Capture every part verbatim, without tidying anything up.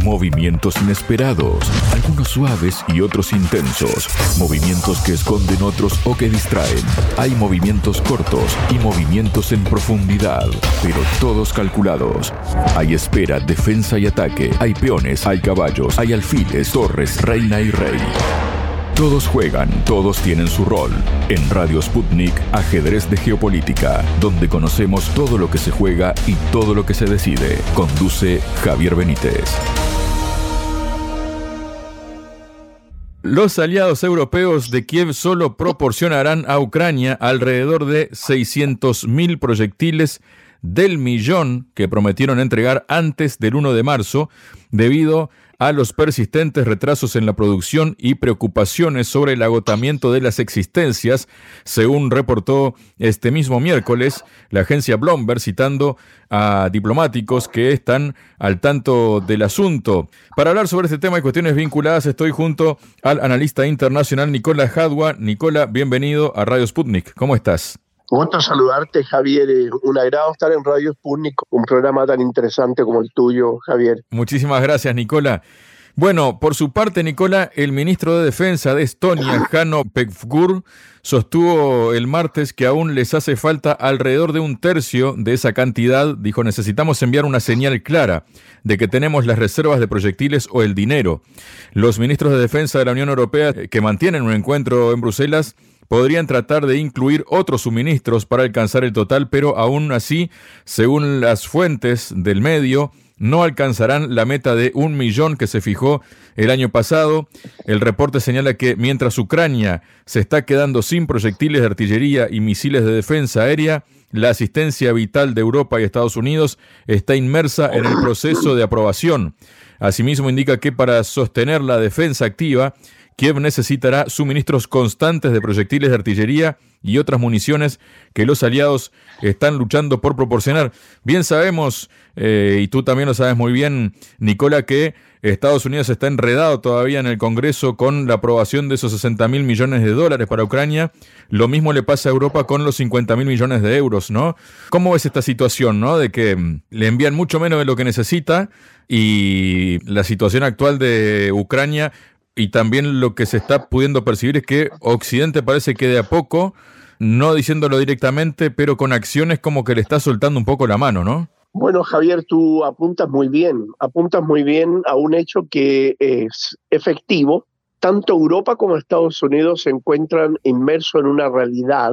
Movimientos inesperados, algunos suaves y otros intensos. Movimientos que esconden otros o que distraen. Hay movimientos cortos y movimientos en profundidad, pero todos calculados. Hay espera, defensa y ataque. Hay peones, hay caballos, hay alfiles, torres, reina y rey. Todos juegan, todos tienen su rol. En Radio Sputnik, Ajedrez de Geopolítica, donde conocemos todo lo que se juega y todo lo que se decide. Conduce Javier Benítez. Los aliados europeos de Kiev solo proporcionarán a Ucrania alrededor de seiscientos mil proyectiles del millón que prometieron entregar antes del primero de marzo, debido a los persistentes retrasos en la producción y preocupaciones sobre el agotamiento de las existencias, según reportó este mismo miércoles la agencia Bloomberg, citando a diplomáticos que están al tanto del asunto. Para hablar sobre este tema y cuestiones vinculadas, estoy junto al analista internacional Nicola Jadua. Nicola, bienvenido a Radio Sputnik. ¿Cómo estás? Gusto saludarte, Javier. Un agrado estar en Radio Sputnik, un programa tan interesante como el tuyo, Javier. Muchísimas gracias, Nicola. Bueno, por su parte, Nicola, el ministro de Defensa de Estonia, Hanno Pevkur, sostuvo el martes que aún les hace falta alrededor de un tercio de esa cantidad. Dijo, necesitamos enviar una señal clara de que tenemos las reservas de proyectiles o el dinero. Los ministros de Defensa de la Unión Europea, que mantienen un encuentro en Bruselas, podrían tratar de incluir otros suministros para alcanzar el total, pero aún así, según las fuentes del medio, no alcanzarán la meta de un millón que se fijó el año pasado. El reporte señala que mientras Ucrania se está quedando sin proyectiles de artillería y misiles de defensa aérea, la asistencia vital de Europa y Estados Unidos está inmersa en el proceso de aprobación. Asimismo, indica que para sostener la defensa activa, Kiev necesitará suministros constantes de proyectiles de artillería y otras municiones que los aliados están luchando por proporcionar. Bien sabemos, eh, y tú también lo sabes muy bien, Nicola, que Estados Unidos está enredado todavía en el Congreso con la aprobación de esos sesenta mil millones de dólares para Ucrania. Lo mismo le pasa a Europa con los cincuenta mil millones de euros, ¿no? ¿Cómo ves esta situación, no? De que le envían mucho menos de lo que necesita y la situación actual de Ucrania. Y también lo que se está pudiendo percibir es que Occidente parece que de a poco, no diciéndolo directamente, pero con acciones como que le está soltando un poco la mano, ¿no? Bueno, Javier, tú apuntas muy bien, apuntas muy bien a un hecho que es efectivo. Tanto Europa como Estados Unidos se encuentran inmersos en una realidad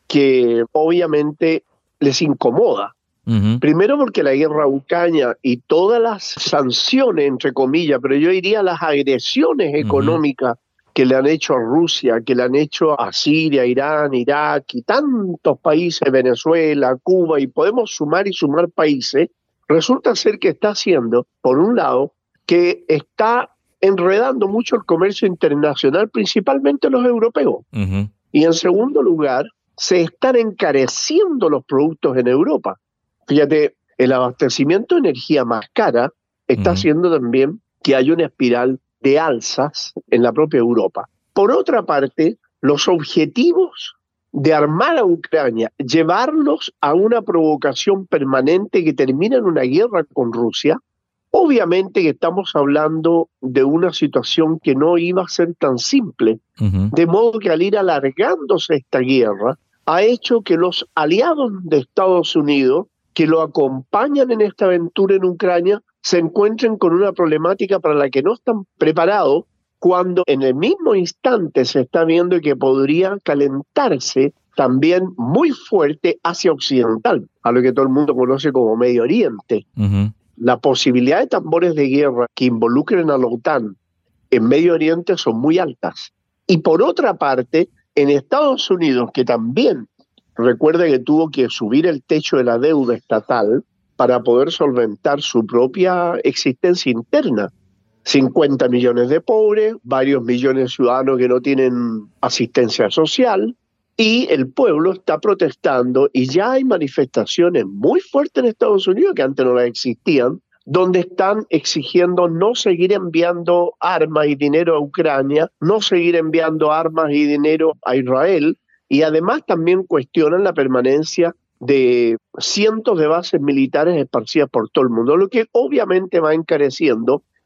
que obviamente les incomoda. Uh-huh. Primero porque la guerra ucrania y todas las sanciones, entre comillas, pero yo diría las agresiones económicas uh-huh. que le han hecho a Rusia, que le han hecho a Siria, Irán, Irak y tantos países, Venezuela, Cuba, y podemos sumar y sumar países, resulta ser que está haciendo, por un lado, que está enredando mucho el comercio internacional, principalmente los europeos. Uh-huh. Y en segundo lugar, se están encareciendo los productos en Europa. Fíjate, el abastecimiento de energía más cara está uh-huh. haciendo también que haya una espiral de alzas en la propia Europa. Por otra parte, los objetivos de armar a Ucrania, llevarlos a una provocación permanente que termina en una guerra con Rusia, obviamente que estamos hablando de una situación que no iba a ser tan simple, uh-huh. de modo que al ir alargándose esta guerra, ha hecho que los aliados de Estados Unidos que lo acompañan en esta aventura en Ucrania se encuentren con una problemática para la que no están preparados, cuando en el mismo instante se está viendo que podría calentarse también muy fuerte hacia occidental, a lo que todo el mundo conoce como Medio Oriente. Uh-huh. La posibilidad de tambores de guerra que involucren a la OTAN en Medio Oriente son muy altas. Y por otra parte, en Estados Unidos, que también recuerda que tuvo que subir el techo de la deuda estatal para poder solventar su propia existencia interna. cincuenta millones de pobres, varios millones de ciudadanos que no tienen asistencia social, y el pueblo está protestando, y ya hay manifestaciones muy fuertes en Estados Unidos que antes no las existían, donde están exigiendo no seguir enviando armas y dinero a Ucrania, no seguir enviando armas y dinero a Israel, y además también cuestionan la permanencia de cientos de bases militares esparcidas por todo el mundo, lo que obviamente va encareciendo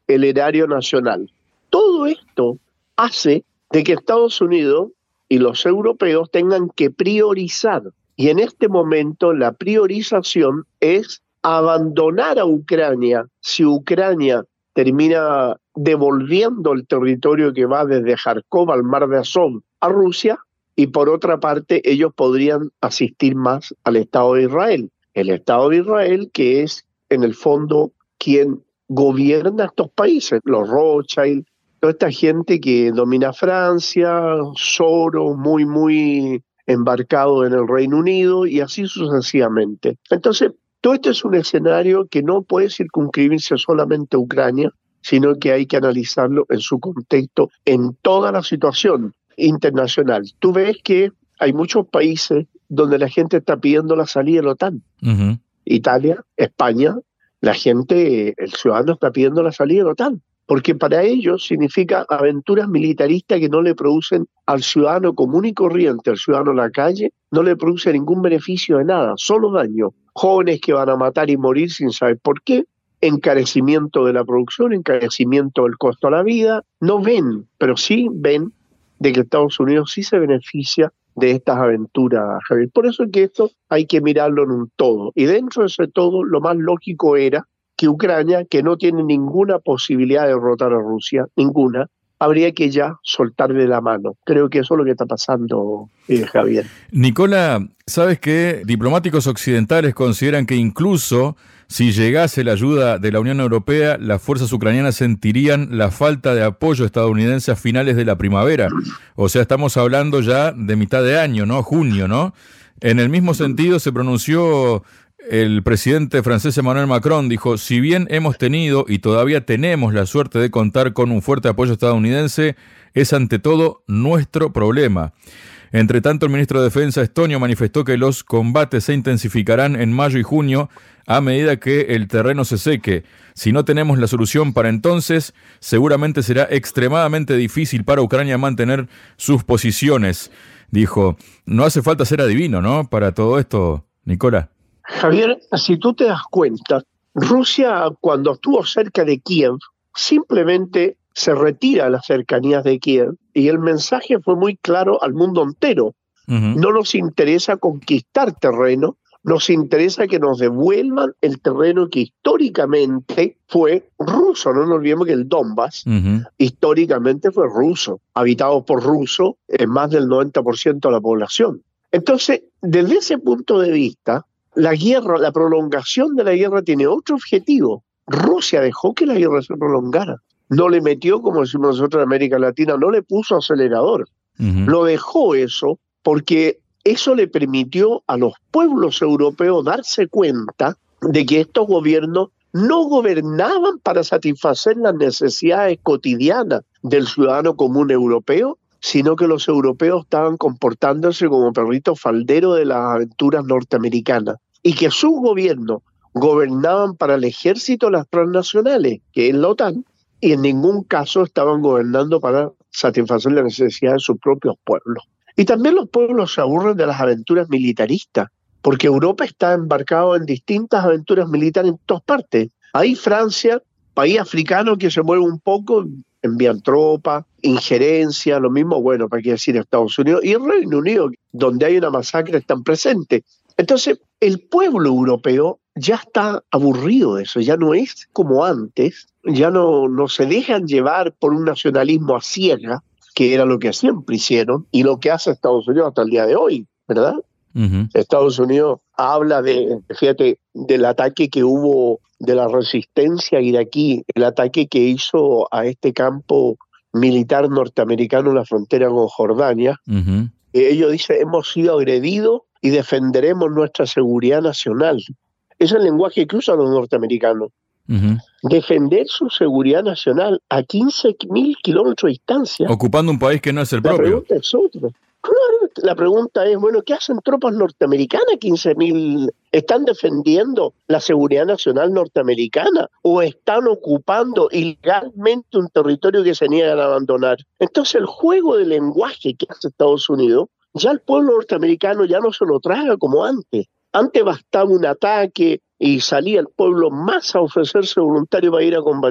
el erario nacional. Todo esto hace de que Estados Unidos y los europeos tengan que priorizar. Y en este momento la priorización es abandonar a Ucrania. Si Ucrania termina devolviendo el territorio que va desde Kharkov al Mar de Azov a Rusia, y por otra parte ellos podrían asistir más al Estado de Israel. El Estado de Israel, que es en el fondo quien gobierna estos países, los Rothschild, toda esta gente que domina Francia, Soros, muy, muy embarcado en el Reino Unido y así sucesivamente. Entonces, todo esto es un escenario que no puede circunscribirse solamente a Ucrania, sino que hay que analizarlo en su contexto, en toda la situación internacional. Tú ves que hay muchos países donde la gente está pidiendo la salida de la OTAN. Uh-huh. Italia, España, la gente, el ciudadano está pidiendo la salida de la OTAN, porque para ellos significa aventuras militaristas que no le producen al ciudadano común y corriente, al ciudadano en la calle, no le produce ningún beneficio de nada, solo daño. Jóvenes que van a matar y morir sin saber por qué, encarecimiento de la producción, encarecimiento del costo de la vida. No ven, pero sí ven de que Estados Unidos sí se beneficia de estas aventuras, Javier. Por eso es que esto hay que mirarlo en un todo. Y dentro de ese todo, lo más lógico era que Ucrania, que no tiene ninguna posibilidad de derrotar a Rusia, ninguna, habría que ya soltarle la mano. Creo que eso es lo que está pasando, eh, Javier. Nicola, ¿sabes qué? Diplomáticos occidentales consideran que incluso si llegase la ayuda de la Unión Europea, las fuerzas ucranianas sentirían la falta de apoyo estadounidense a finales de la primavera. O sea, estamos hablando ya de mitad de año, ¿no? Junio, ¿no? En el mismo sentido se pronunció el presidente francés Emmanuel Macron. Dijo, si bien hemos tenido y todavía tenemos la suerte de contar con un fuerte apoyo estadounidense, es ante todo nuestro problema. Entre tanto, el ministro de Defensa estonio manifestó que los combates se intensificarán en mayo y junio a medida que el terreno se seque. Si no tenemos la solución para entonces, seguramente será extremadamente difícil para Ucrania mantener sus posiciones. Dijo, no hace falta ser adivino, ¿no?, para todo esto, Nicola. Javier, si tú te das cuenta, Rusia cuando estuvo cerca de Kiev, simplemente se retira a las cercanías de Kiev y el mensaje fue muy claro al mundo entero. Uh-huh. No nos interesa conquistar terreno, nos interesa que nos devuelvan el terreno que históricamente fue ruso. No nos olvidemos que el Donbass uh-huh. históricamente fue ruso, habitado por rusos en más del noventa por ciento de la población. Entonces, desde ese punto de vista, la guerra, la prolongación de la guerra tiene otro objetivo. Rusia dejó que la guerra se prolongara. No le metió, como decimos nosotros en América Latina, no le puso acelerador. Uh-huh. Lo dejó eso porque eso le permitió a los pueblos europeos darse cuenta de que estos gobiernos no gobernaban para satisfacer las necesidades cotidianas del ciudadano común europeo, sino que los europeos estaban comportándose como perritos falderos de las aventuras norteamericanas y que sus gobiernos gobernaban para el ejército de las transnacionales, que es la OTAN, y en ningún caso estaban gobernando para satisfacer las necesidades de sus propios pueblos. Y también los pueblos se aburren de las aventuras militaristas, porque Europa está embarcado en distintas aventuras militares en todas partes. Ahí Francia, país africano que se mueve un poco, envían tropas, injerencia, lo mismo, bueno, para qué decir Estados Unidos, y el Reino Unido, donde hay una masacre, están presentes. Entonces, el pueblo europeo ya está aburrido de eso, ya no es como antes, ya no, no se dejan llevar por un nacionalismo a ciega, que era lo que siempre hicieron, y lo que hace Estados Unidos hasta el día de hoy, ¿verdad? Uh-huh. Estados Unidos habla de, fíjate, del ataque que hubo de la resistencia iraquí, el ataque que hizo a este campo militar norteamericano en la frontera con Jordania. Uh-huh. Ellos dicen, hemos sido agredidos y defenderemos nuestra seguridad nacional. Ese es el lenguaje que usan los norteamericanos. Uh-huh. Defender su seguridad nacional a quince mil kilómetros de distancia. Ocupando un país que no es el la propio. Pregunta es otra. Claro, la pregunta es, bueno, ¿qué hacen tropas norteamericanas quince mil? ¿Están defendiendo la seguridad nacional norteamericana o están ocupando ilegalmente un territorio que se niegan a abandonar? Entonces el juego de lenguaje que hace Estados Unidos, ya el pueblo norteamericano ya no se lo traga como antes. Antes bastaba un ataque y salía el pueblo más a ofrecerse voluntario para ir a combatir.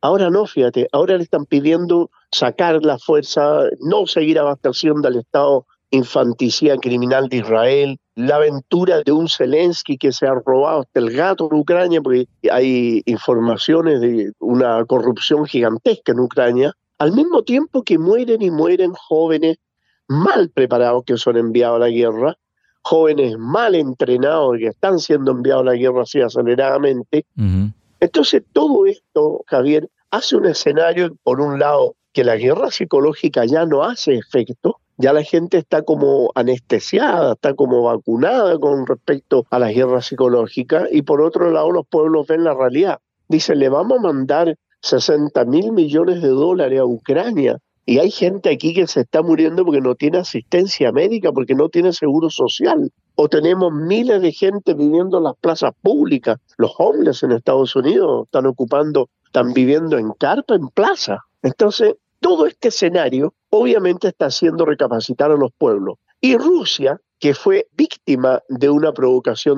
Ahora no, fíjate, ahora le están pidiendo sacar la fuerza, no seguir abasteciendo al Estado infanticida criminal de Israel, la aventura de un Zelensky que se ha robado hasta el gato en Ucrania, porque hay informaciones de una corrupción gigantesca en Ucrania, al mismo tiempo que mueren y mueren jóvenes mal preparados que son enviados a la guerra, jóvenes mal entrenados que están siendo enviados a la guerra así aceleradamente. Uh-huh. Entonces todo esto, Javier, hace un escenario, por un lado, que la guerra psicológica ya no hace efecto, ya la gente está como anestesiada, está como vacunada con respecto a la guerra psicológica, y por otro lado los pueblos ven la realidad. Dicen, le vamos a mandar sesenta mil millones de dólares a Ucrania, y hay gente aquí que se está muriendo porque no tiene asistencia médica, porque no tiene seguro social. O tenemos miles de gente viviendo en las plazas públicas. Los homeless en Estados Unidos están ocupando, están viviendo en carpa, en plaza. Entonces, todo este escenario obviamente está haciendo recapacitar a los pueblos. Y Rusia, que fue víctima de una provocación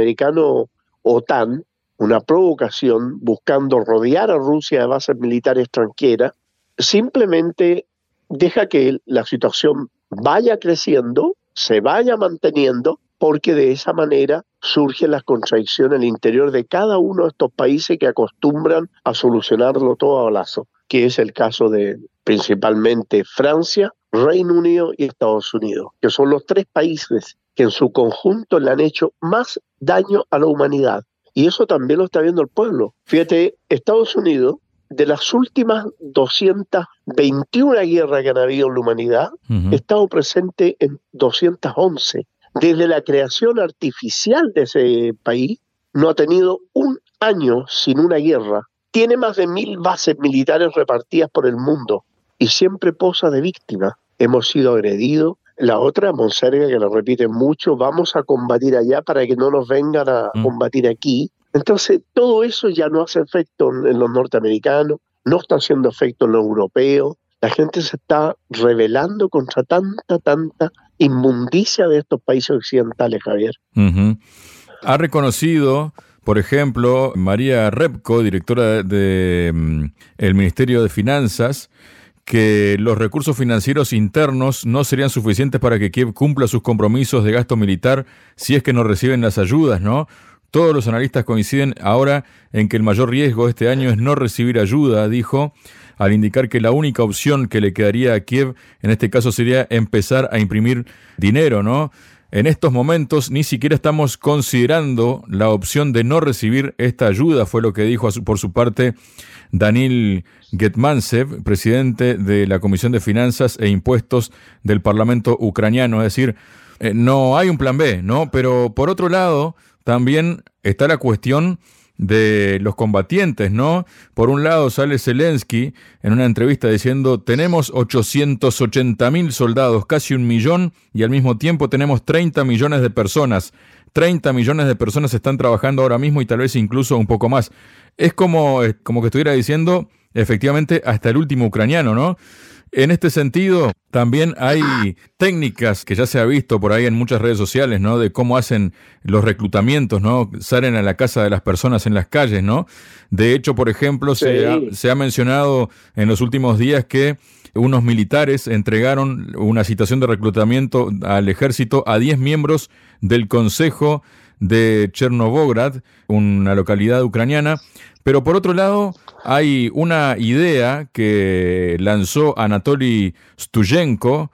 norteamericano-OTAN, una provocación buscando rodear a Rusia de bases militares extranjeras, simplemente deja que la situación vaya creciendo, se vaya manteniendo, porque de esa manera surgen las contradicciones al interior de cada uno de estos países que acostumbran a solucionarlo todo a balazo, que es el caso de principalmente Francia, Reino Unido y Estados Unidos, que son los tres países que en su conjunto le han hecho más daño a la humanidad. Y eso también lo está viendo el pueblo. Fíjate, Estados Unidos, de las últimas doscientas veintiuna guerras que han habido en la humanidad, uh-huh. ha estado presente en doscientas once. Desde la creación artificial de ese país, no ha tenido un año sin una guerra. Tiene más de mil bases militares repartidas por el mundo y siempre posa de víctima. Hemos sido agredidos. La otra, Monserga, que lo repite mucho, vamos a combatir allá para que no nos vengan a uh-huh. combatir aquí. Entonces, todo eso ya no hace efecto en los norteamericanos, no está haciendo efecto en los europeos. La gente se está rebelando contra tanta, tanta inmundicia de estos países occidentales, Javier. Uh-huh. Ha reconocido, por ejemplo, María Repko, directora del de, de, Ministerio de Finanzas, que los recursos financieros internos no serían suficientes para que Kiev cumpla sus compromisos de gasto militar si es que no reciben las ayudas, ¿no? Todos los analistas coinciden ahora en que el mayor riesgo este año es no recibir ayuda, dijo, al indicar que la única opción que le quedaría a Kiev en este caso sería empezar a imprimir dinero, ¿no? En estos momentos ni siquiera estamos considerando la opción de no recibir esta ayuda, fue lo que dijo por su parte Danil Getmantsev, presidente de la Comisión de Finanzas e Impuestos del Parlamento ucraniano. Es decir, eh, no hay un plan B, ¿no? Pero por otro lado, también está la cuestión de los combatientes, ¿no? Por un lado sale Zelensky en una entrevista diciendo tenemos ochocientos ochenta mil soldados, casi un millón, y al mismo tiempo tenemos treinta millones de personas. treinta millones de personas están trabajando ahora mismo y tal vez incluso un poco más. Es como, como que estuviera diciendo, efectivamente, hasta el último ucraniano, ¿no? En este sentido, también hay técnicas que ya se ha visto por ahí en muchas redes sociales, ¿no? De cómo hacen los reclutamientos, ¿no? Salen a la casa de las personas en las calles, ¿no? De hecho, por ejemplo, sí. se, ha, se ha mencionado en los últimos días que unos militares entregaron una citación de reclutamiento al ejército a diez miembros del Consejo de Chernovograd, una localidad ucraniana. Pero por otro lado, hay una idea que lanzó Anatoly Stuyenko,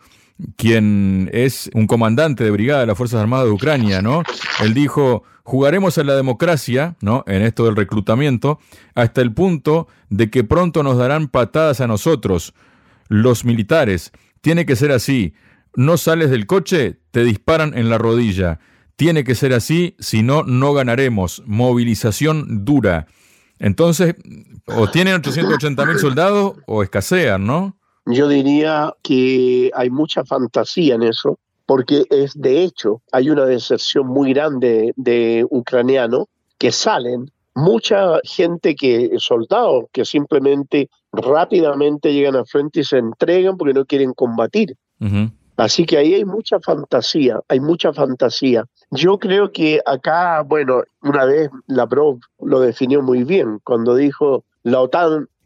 quien es un comandante de brigada de las Fuerzas Armadas de Ucrania, ¿no? Él dijo, jugaremos a la democracia, ¿no? En esto del reclutamiento, hasta el punto de que pronto nos darán patadas a nosotros, los militares. Tiene que ser así. No sales del coche, te disparan en la rodilla. Tiene que ser así, si no, no ganaremos. Movilización dura. Entonces, o tienen ochocientos ochenta mil soldados o escasean, ¿no? Yo diría que hay mucha fantasía en eso, porque es de hecho, hay una deserción muy grande de ucranianos que salen, mucha gente que, soldados, que simplemente rápidamente llegan al frente y se entregan porque no quieren combatir. Uh-huh. Así que ahí hay mucha fantasía, hay mucha fantasía. Yo creo que acá, bueno, una vez Lavrov lo definió muy bien, cuando dijo, la OTAN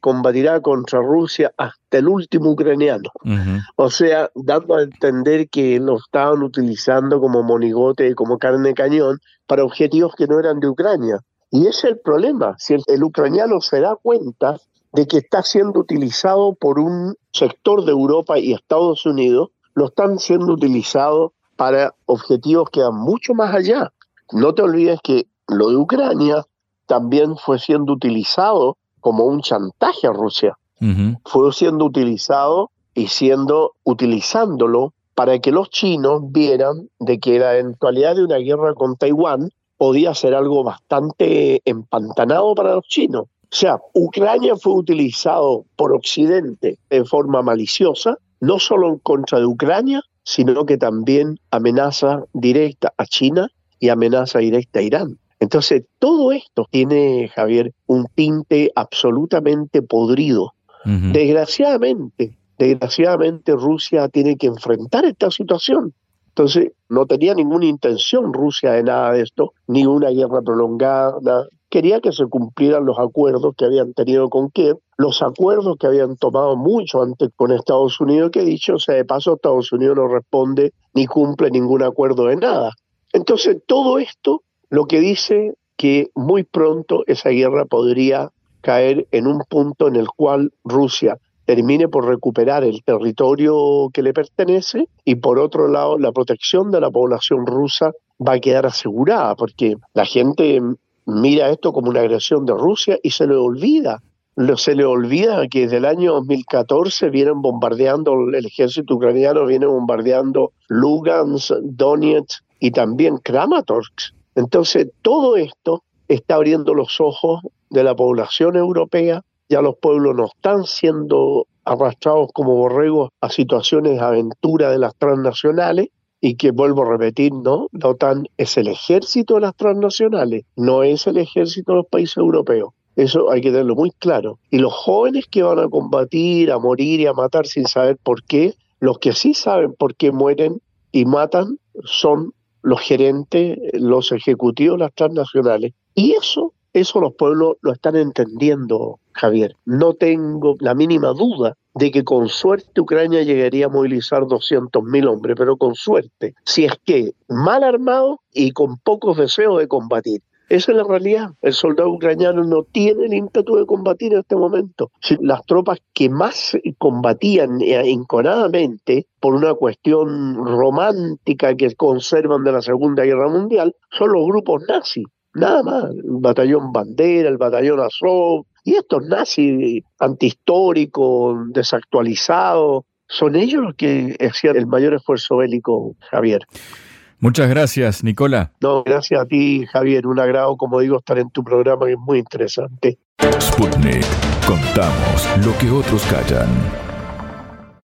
combatirá contra Rusia hasta el último ucraniano. Uh-huh. O sea, dando a entender que lo estaban utilizando como monigote, como carne de cañón, para objetivos que no eran de Ucrania. Y ese es el problema. Si el, el ucraniano se da cuenta de que está siendo utilizado por un sector de Europa y Estados Unidos, lo están siendo utilizados para objetivos que van mucho más allá. No te olvides que lo de Ucrania también fue siendo utilizado como un chantaje a Rusia. Uh-huh. Fue siendo utilizado y siendo utilizándolo para que los chinos vieran de que la eventualidad de una guerra con Taiwán podía ser algo bastante empantanado para los chinos. O sea, Ucrania fue utilizado por Occidente de forma maliciosa, no solo en contra de Ucrania, sino que también amenaza directa a China y amenaza directa a Irán. Entonces, todo esto tiene, Javier, un tinte absolutamente podrido. Uh-huh. Desgraciadamente, desgraciadamente Rusia tiene que enfrentar esta situación. Entonces, no tenía ninguna intención Rusia de nada de esto, ni una guerra prolongada, nada. Quería que se cumplieran los acuerdos que habían tenido con Kiev, los acuerdos que habían tomado mucho antes con Estados Unidos, que dicho sea de paso, Estados Unidos no responde ni cumple ningún acuerdo de nada. Entonces, todo esto lo que dice que muy pronto esa guerra podría caer en un punto en el cual Rusia termine por recuperar el territorio que le pertenece y por otro lado la protección de la población rusa va a quedar asegurada, porque la gente mira esto como una agresión de Rusia y se le olvida. Se le olvida que desde el año dos mil catorce vienen bombardeando, el ejército ucraniano viene bombardeando Lugansk, Donetsk y también Kramatorsk. Entonces, todo esto está abriendo los ojos de la población europea. Ya los pueblos no están siendo arrastrados como borregos a situaciones de aventura de las transnacionales y que, vuelvo a repetir, ¿no? La OTAN es el ejército de las transnacionales, no es el ejército de los países europeos. Eso hay que tenerlo muy claro. Y los jóvenes que van a combatir, a morir y a matar sin saber por qué, los que sí saben por qué mueren y matan son los gerentes, los ejecutivos, las transnacionales. Y eso, eso los pueblos lo están entendiendo, Javier. No tengo la mínima duda de que con suerte Ucrania llegaría a movilizar doscientos mil hombres, pero con suerte, si es que mal armado y con pocos deseos de combatir. Esa es la realidad. El soldado ucraniano no tiene el ímpetu de combatir en este momento. Las tropas que más combatían enconadamente por una cuestión romántica que conservan de la Segunda Guerra Mundial son los grupos nazis. Nada más. El batallón Bandera, el batallón Azov. Y estos nazis antihistóricos, desactualizados, son ellos los que hacían el mayor esfuerzo bélico, Javier. Muchas gracias, Nicola. No, gracias a ti, Javier. Un agrado, como digo, estar en tu programa, que es muy interesante. Sputnik. Contamos lo que otros callan.